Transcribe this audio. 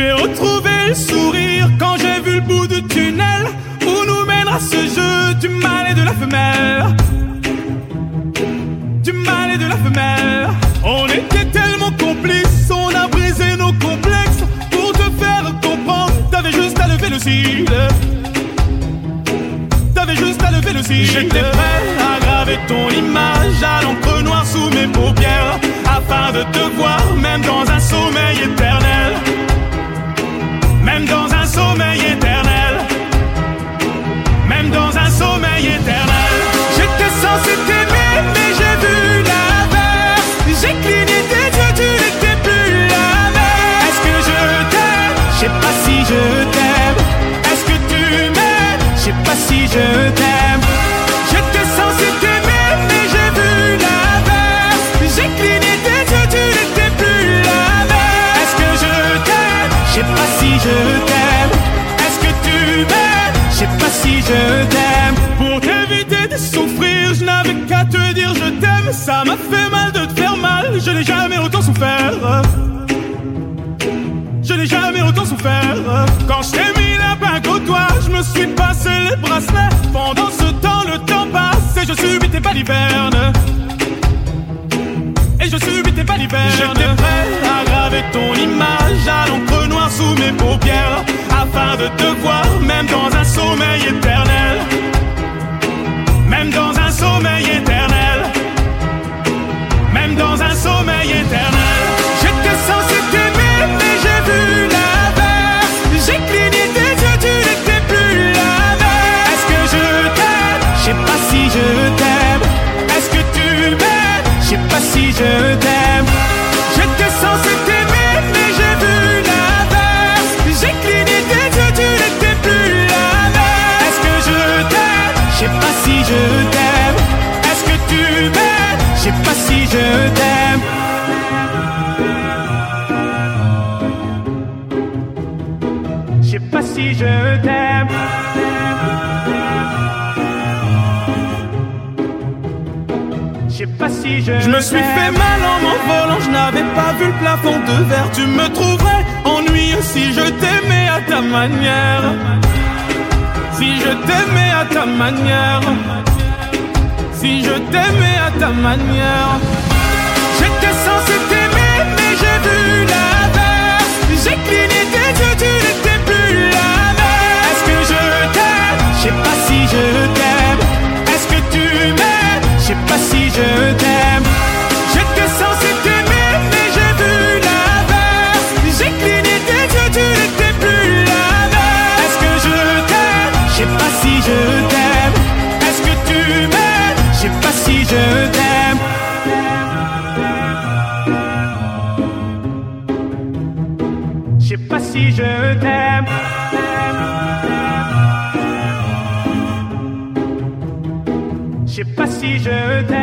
J'ai retrouvé le sourire quand j'ai vu le bout du tunnel où nous mènera ce jeu du mâle et de la femelle. Du mâle et de la femelle. On était tellement complices, on a brisé nos complexes. Pour te faire comprendre, t'avais juste à lever le cil. T'avais juste à lever le cil. J'étais prêt à graver ton image à l'encre noire sous mes paupières, afin de te voir même dans un sommeil éternel. Même dans un sommeil éternel. Même dans un sommeil éternel. J'étais censé t'aimer mais j'ai vu l'inverse. J'ai cligné tes yeux, tu n'étais plus la même. Est-ce que je t'aime? Je sais pas si je t'aime. Est-ce que tu m'aimes? Je sais pas si je t'aime. J'étais censé t'aimer mais j'ai vu l'inverse. J'ai cligné tes yeux, tu n'étais plus la même. Est-ce que je t'aime? Je sais pas si je t'aime. Est-ce que tu m'aimes? Je sais pas si je t'aime. Pour t'éviter de souffrir, je n'avais qu'à te dire je t'aime. Ça m'a fait mal de te faire mal, je n'ai jamais autant souffert. Je n'ai jamais autant souffert. Quand je t'ai mis la bague au doigt, je me suis passé les bracelets. Pendant ce temps, le temps passe et je subis tes balivernes. Et je subis tes balivernes. J'étais prêt à graver ton image à l'encre noire sous mes paupières, afin de te voir même dans un sommeil éternel. Même dans un sommeil éternel. Même dans un sommeil éternel. J'étais censé t'aimer mais j'ai vu l'inverse. J'ai cligné tes yeux, tu n'étais plus la même. Est-ce que je t'aime? Je sais pas si je t'aime. Est-ce que tu m'aimes? Je sais pas si je t'aime. J'étais censé t'aimer mais j'ai vu l'inverse. J'ai cligné tes yeux, tu n'étais plus la même. Est-ce que je t'aime? Je sais pas si je t'aime. Est-ce que tu m'aimes? Je sais pas si je t'aime. Je sais pas si je t'aime. Je sais pas si je me suis fait mal en m'envolant, je n'avais pas vu le plafond de verre. Tu me trouverais ennuyeux si je t'aimais à ta manière. Si je t'aimais à ta manière. Si je t'aimais à ta manière. J'étais censé t'aimer mais j'ai vu l'inverse. J'ai cligné tes yeux, tu n'étais plus la même. Est-ce que je t'aime? Je sais pas si je t'aime. Est-ce que tu m'aimes? Je sais pas si je t'aime. J'étais censé t'aimer mais j'ai vu l'inverse. J'ai cligné tes yeux, tu n'étais plus la même. Est-ce que je t'aime? Je sais pas si je t'aime. Est-ce que tu m'aimes? Je sais pas si je t'aime. Je sais pas si je t'aime. Je sais pas si je t'aime.